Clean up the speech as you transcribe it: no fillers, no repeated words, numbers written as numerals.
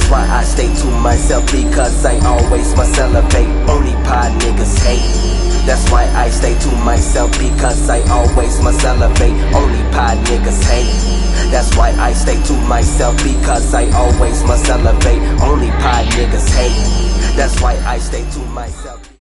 That's why I stay to myself, because I always must elevate. Only pod niggas hate. That's why I stay to myself, because I always must elevate. Only pod niggas hate. That's why I stay to myself, because I always must elevate. Only pod niggas hate. That's why I stay to myself.